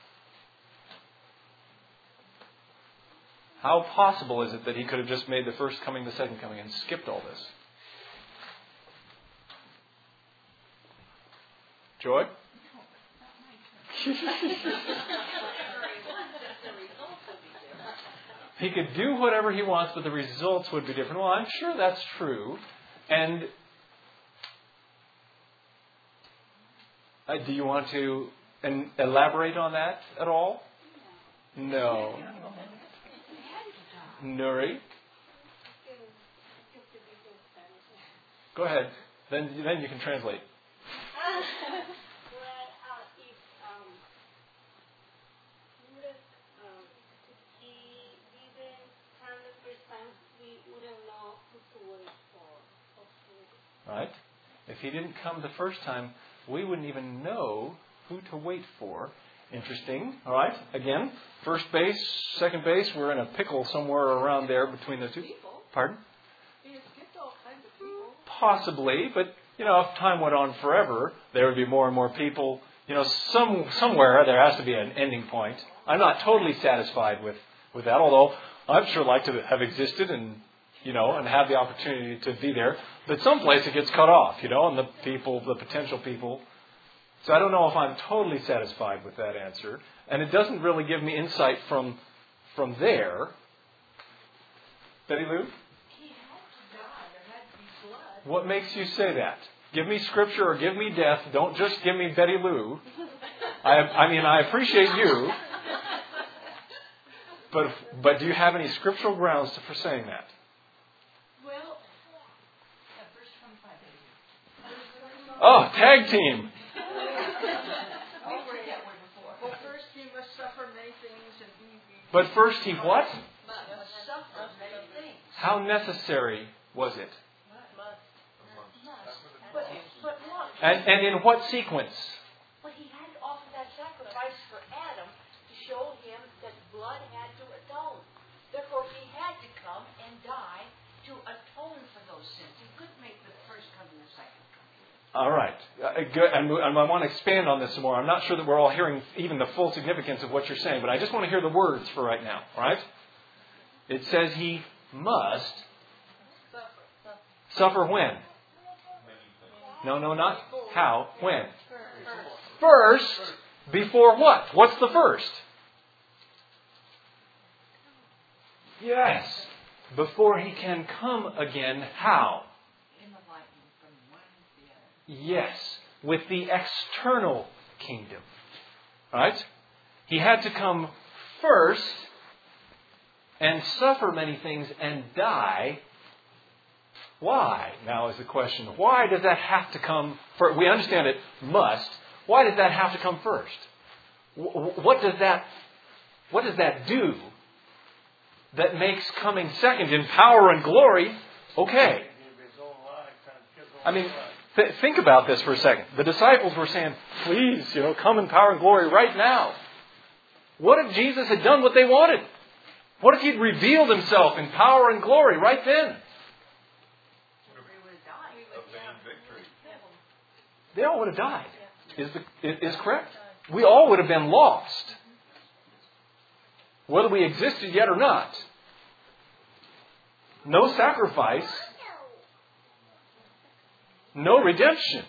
How possible is it that he could have just made the first coming, the second coming, and skipped all this? Joy? He could do whatever he wants, but the results would be different. Well, I'm sure that's true. And do you want to elaborate on that at all? No. Nuri? Go ahead. Then you can translate. Right? If he didn't come the first time, we wouldn't even know who to wait for. Interesting. All right. Again, first base, second base, we're in a pickle somewhere around there between the two. Pardon? He has skipped all kinds of people. Possibly, but if time went on forever, there would be more and more people. Somewhere there has to be an ending point. I'm not totally satisfied with that, although I'd sure like to have existed and have the opportunity to be there. But someplace it gets cut off, and the potential people. So I don't know if I'm totally satisfied with that answer. And it doesn't really give me insight from there. Betty Lou? He had to die. There had to be blood. What makes you say that? Give me scripture or give me death. Don't just give me Betty Lou. I appreciate you. But do you have any scriptural grounds for saying that? Well, verse 25. Oh, tag team. Well, first he must suffer many things and be. But first he what? Must suffer many things. How necessary was it? But look, And in what sequence? but he had to offer that sacrifice for Adam to show him that blood had to atone. Therefore, he had to come and die to atone for those sins. He couldn't make the first coming the second coming. All right. Good. And I want to expand on this some more. I'm not sure that we're all hearing even the full significance of what you're saying, but I just want to hear the words for right now. All right? It says he must suffer when? No, not how. When? First. Before what? What's the first? Yes. Before he can come again, how? In the lightning from one to the other. Yes. With the external kingdom. Right? He had to come first and suffer many things and die. Why? Now is the question. Why does that have to come first? We understand it must. Why does that have to come first? What does that do that makes coming second in power and glory okay? Think about this for a second. The disciples were saying, please, come in power and glory right now. What if Jesus had done what they wanted? What if he'd revealed himself in power and glory right then? They all would have died. Is correct? We all would have been lost. Whether we existed yet or not. No sacrifice. No redemption.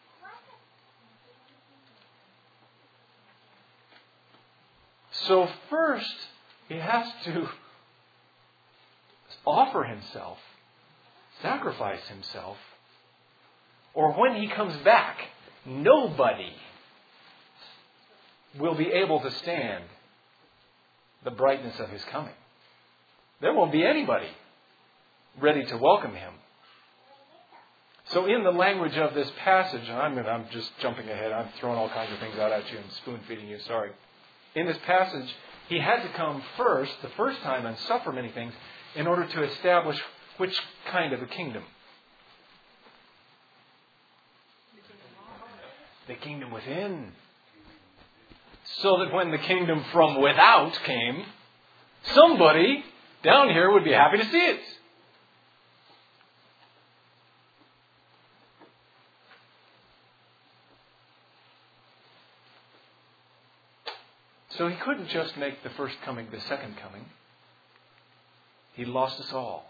So first, he has to offer himself, sacrifice himself, or when he comes back, nobody will be able to stand the brightness of his coming. There won't be anybody ready to welcome him. So in the language of this passage, and I'm just jumping ahead, I'm throwing all kinds of things out at you and spoon-feeding you, sorry. In this passage, he had to come first, the first time, and suffer many things in order to establish which kind of a kingdom? The kingdom within. So that when the kingdom from without came, somebody down here would be happy to see it. So he couldn't just make the first coming the second coming. He lost us all.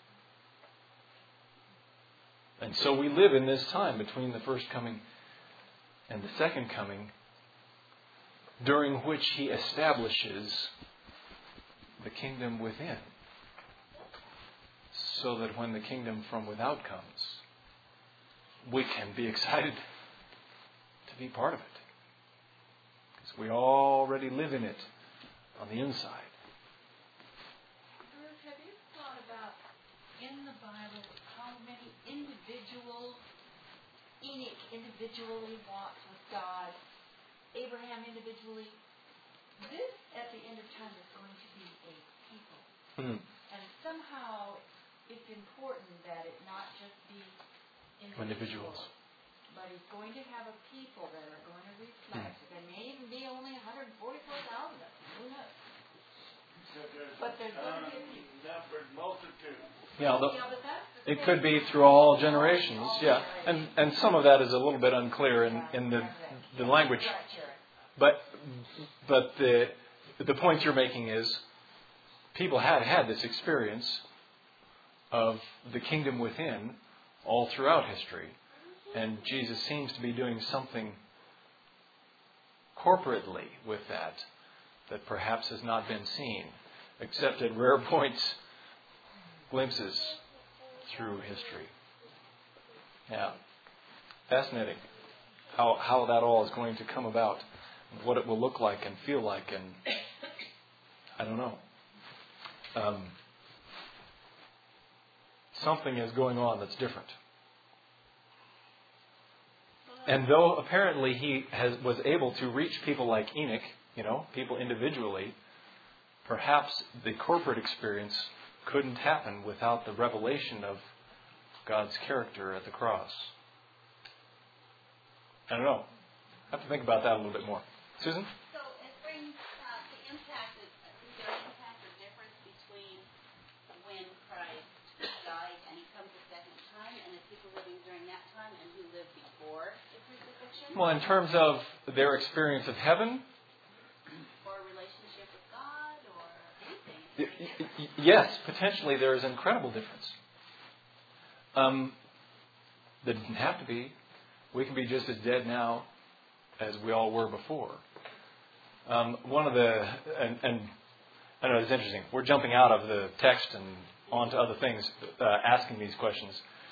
And so we live in this time between the first coming and the second coming, during which he establishes the kingdom within, so that when the kingdom from without comes, we can be excited to be part of it. Because we already live in it on the inside. Bruce, have you thought about, in the Bible, how many individuals, Enoch individually walked with God, Abraham individually? This, at the end of time, is going to be a people. And somehow it's important that it not just be individuals. But he's going to have a people that are going to reflect. There may even be only 144,000 of them. Who knows? But there's going to be a people. Numbered multitude. Yeah, But that's it could be through all generations. Yeah, and some of that is a little bit unclear in the language. But the point you're making is people had this experience of the kingdom within all throughout history. And Jesus seems to be doing something corporately with that perhaps has not been seen, except at rare points, glimpses through history. Yeah. Fascinating how that all is going to come about, what it will look like and feel like, and I don't know. Something is going on that's different. And though apparently he was able to reach people like Enoch, people individually, perhaps the corporate experience couldn't happen without the revelation of God's character at the cross. I don't know. I have to think about that a little bit more. Susan? So it brings the impact, is there an impact or difference between when Christ died and he comes a second time and the people living during that time and who lived before the crucifixion? Well, in terms of their experience of heaven, or relationship with God or anything? Yes, potentially there is an incredible difference. There didn't have to be. We can be just as dead now as we all were before. One of the, and I know it's interesting, we're jumping out of the text and onto other things, asking these questions.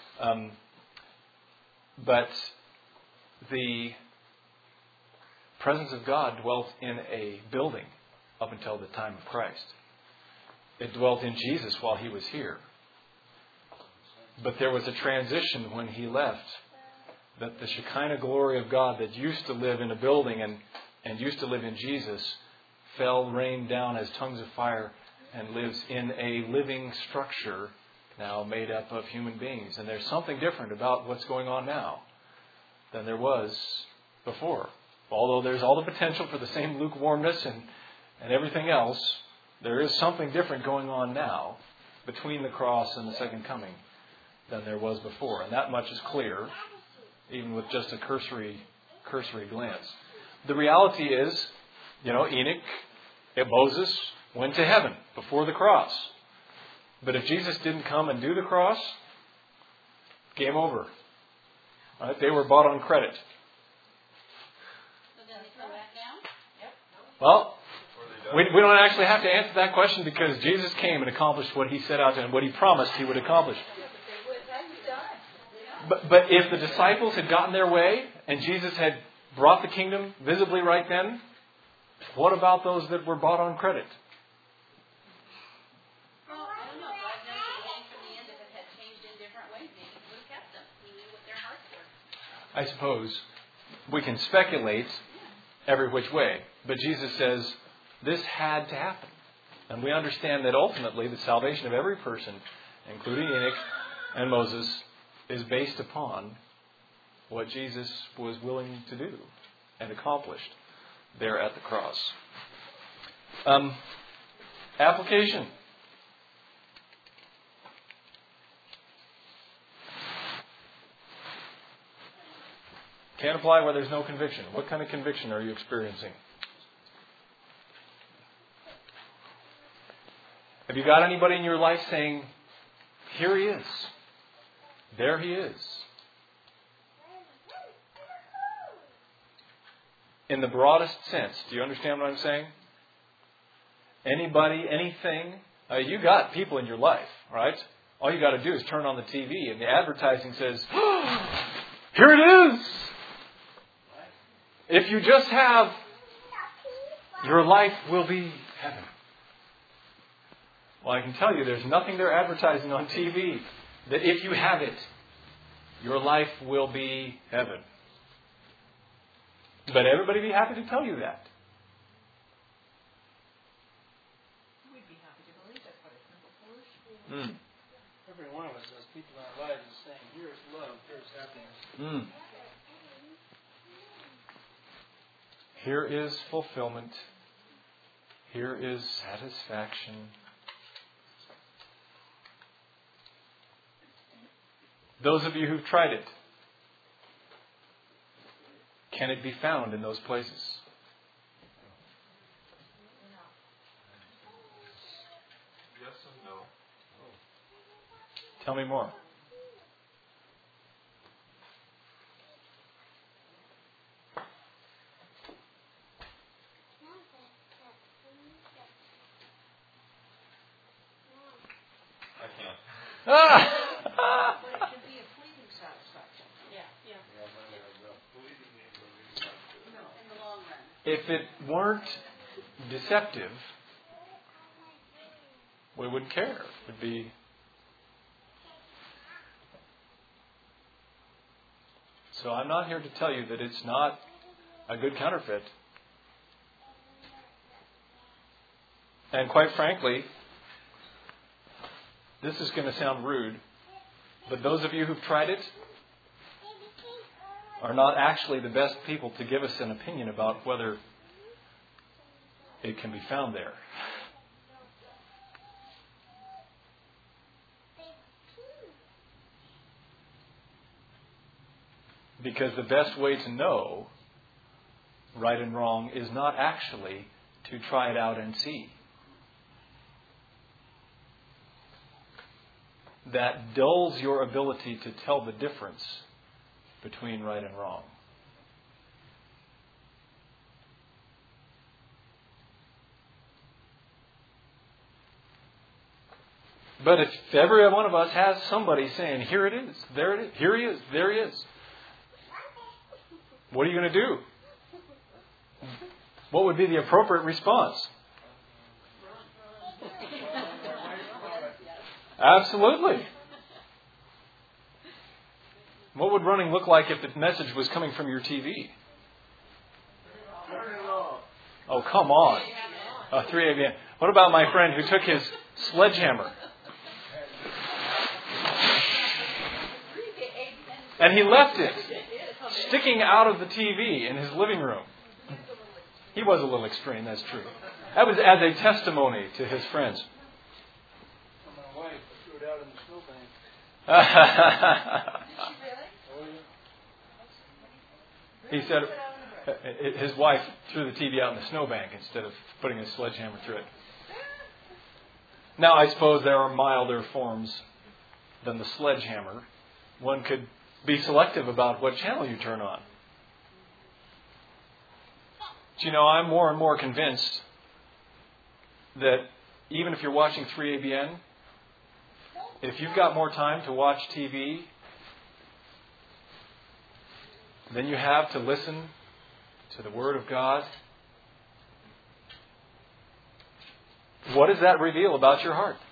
But the presence of God dwelt in a building up until the time of Christ. It dwelt in Jesus while he was here. But there was a transition when he left, that the Shekinah glory of God that used to live in a building and used to live in Jesus rained down as tongues of fire and lives in a living structure now made up of human beings. And there's something different about what's going on now than there was before. Although there's all the potential for the same lukewarmness and everything else, there is something different going on now between the cross and the second coming than there was before. And that much is clear, even with just a cursory glance. The reality is, Enoch and Moses went to heaven before the cross. But if Jesus didn't come and do the cross, game over. Right? They were bought on credit. So then they come back down? Well, we don't actually have to answer that question because Jesus came and accomplished what he set out to and what he promised he would accomplish. But if the disciples had gotten their way and Jesus had brought the kingdom visibly right then, what about those that were bought on credit? Well, I don't know. God knows the beginning from the end. If it had changed in different ways, maybe he would have kept them. He knew what their hearts were. I suppose we can speculate every which way. But Jesus says this had to happen. And we understand that ultimately the salvation of every person, including Enoch and Moses, is based upon what Jesus was willing to do and accomplished there at the cross. Application. Can't apply where there's no conviction. What kind of conviction are you experiencing? Have you got anybody in your life saying, here he is, there he is? In the broadest sense, do you understand what I'm saying? Anybody, anything, you got people in your life, right? All you got to do is turn on the TV and the advertising says, oh, here it is! If you just have, your life will be heaven. Well, I can tell you there's nothing they're advertising on TV that if you have it, your life will be heaven. But everybody be happy to tell you that. We'd be happy to believe that's what a simple solution. Every one of us has people in our lives is saying, here's love, here's happiness. Here is fulfillment. Here is satisfaction. Those of you who've tried it, can it be found in those places? Yes and no. Tell me more. I can't. But it can be a fleeting satisfaction. Yeah. No, in the long run. If it weren't deceptive, we wouldn't care. It'd be... So I'm not here to tell you that it's not a good counterfeit. And quite frankly, this is going to sound rude, but those of you who've tried it are not actually the best people to give us an opinion about whether it can be found there. Because the best way to know right and wrong is not actually to try it out and see. That dulls your ability to tell the difference between right and wrong. But if every one of us has somebody saying, here it is, there it is, here he is, there he is, what are you going to do? What would be the appropriate response? Absolutely. What would running look like if the message was coming from your TV? Oh, come on. 3 a.m. What about my friend who took his sledgehammer? And he left it sticking out of the TV in his living room. He was a little extreme, that's true. That was as a testimony to his friends. My wife threw it out in the snowbank. He said his wife threw the TV out in the snowbank instead of putting a sledgehammer through it. Now, I suppose there are milder forms than the sledgehammer. One could be selective about what channel you turn on. But you know, I'm more and more convinced that even if you're watching 3ABN, if you've got more time to watch TV than you have to listen to the Word of God, what does that reveal about your heart?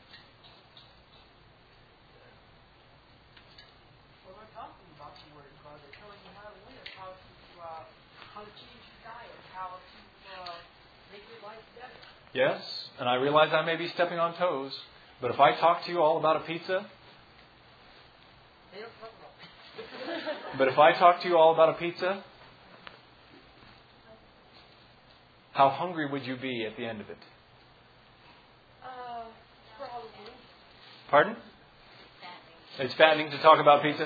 Well, they're talking about the Word of God. They're telling you how to live, how to change your diet, how to make your life better. Yes, and I realize I may be stepping on toes, but if I talk to you all about a pizza, They don't talk about it. but if I talk to you all about a pizza, how hungry would you be at the end of it? Probably. Pardon? It's fattening to talk about pizza?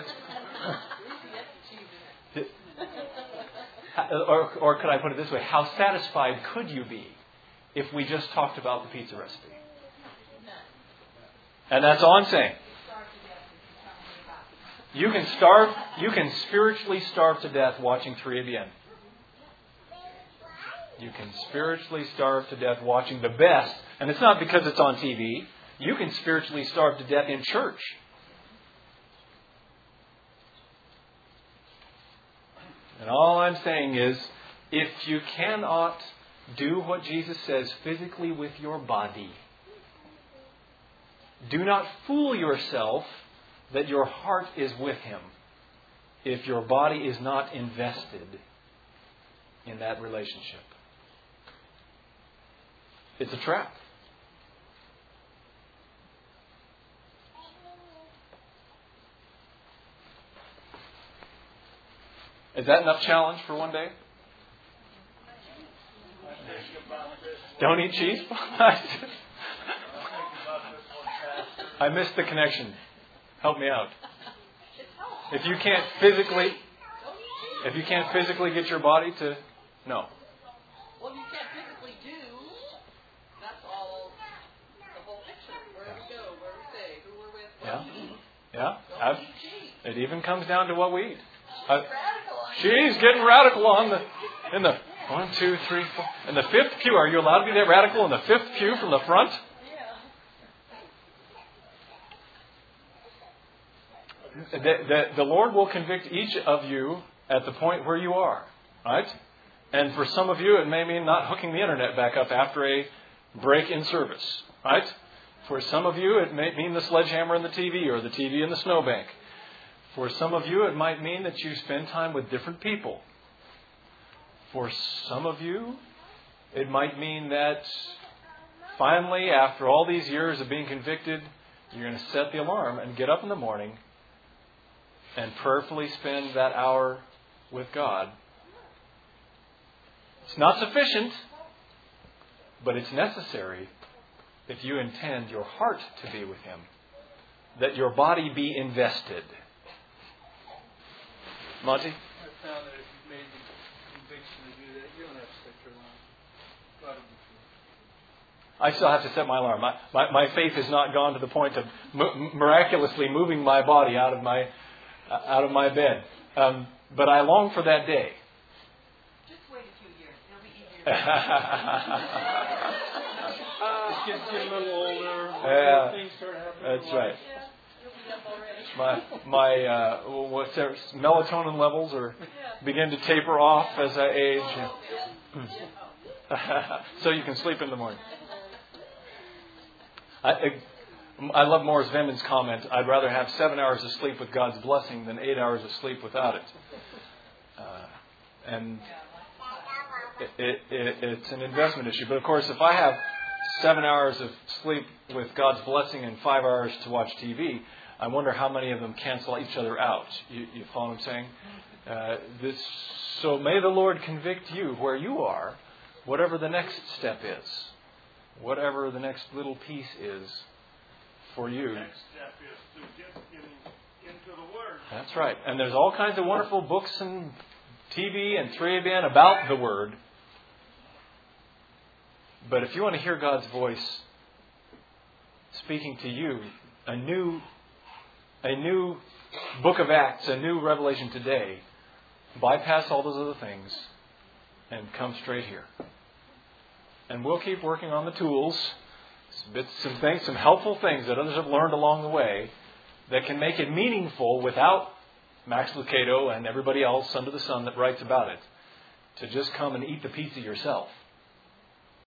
Or could I put it this way? How satisfied could you be if we just talked about the pizza recipe? And that's all I'm saying. You can spiritually starve to death watching 3ABN. You can spiritually starve to death watching the best. And it's not because it's on TV. You can spiritually starve to death in church. And all I'm saying is, if you cannot do what Jesus says physically with your body, do not fool yourself that your heart is with Him if your body is not invested in that relationship. It's a trap. Is that enough challenge for one day? Don't eat cheese? I missed the connection. Help me out. If you can't physically get your body to, no. Well, you can't physically do. That's all. The whole picture. Where we go, where we stay, who we're with. Yeah. Don't eat cheese. It even comes down to what we eat. She's getting radical in the 1, 2, 3, 4. In the fifth pew. Are you allowed to be that radical in the fifth pew from the front? The Lord will convict each of you at the point where you are. Right? And for some of you, it may mean not hooking the internet back up after a break in service. Right? For some of you, it may mean the sledgehammer in the TV or the TV in the snowbank. For some of you, it might mean that you spend time with different people. For some of you, it might mean that finally, after all these years of being convicted, you're going to set the alarm and get up in the morning and prayerfully spend that hour with God. It's not sufficient, but it's necessary if you intend your heart to be with Him, that your body be invested. Monty? I found that if you've made the conviction to do that, you don't have to set your alarm. God will be true. I still have to set my alarm. My faith has not gone to the point of miraculously moving my body out of my bed. But I long for that day. Just wait a few years. It'll be easier. The kids get a little older. Yeah, Things start happening. that's right. You'll be up already. My melatonin levels begin to taper off as I age. So you can sleep in the morning. I love Morris Veman's comment. I'd rather have 7 hours of sleep with God's blessing than 8 hours of sleep without it. And it's an investment issue. But of course, if I have 7 hours of sleep with God's blessing and 5 hours to watch TV, I wonder how many of them cancel each other out. You follow what I'm saying? So may the Lord convict you where you are, whatever the next step is, whatever the next little piece is for you. The next step is to get into the Word. That's right. And there's all kinds of wonderful books and TV and 3ABN about the Word. But if you want to hear God's voice speaking to you, a new book of Acts, a new revelation today, bypass all those other things and come straight here. And we'll keep working on the tools, some helpful things that others have learned along the way that can make it meaningful without Max Lucado and everybody else under the sun that writes about it, to just come and eat the pizza yourself.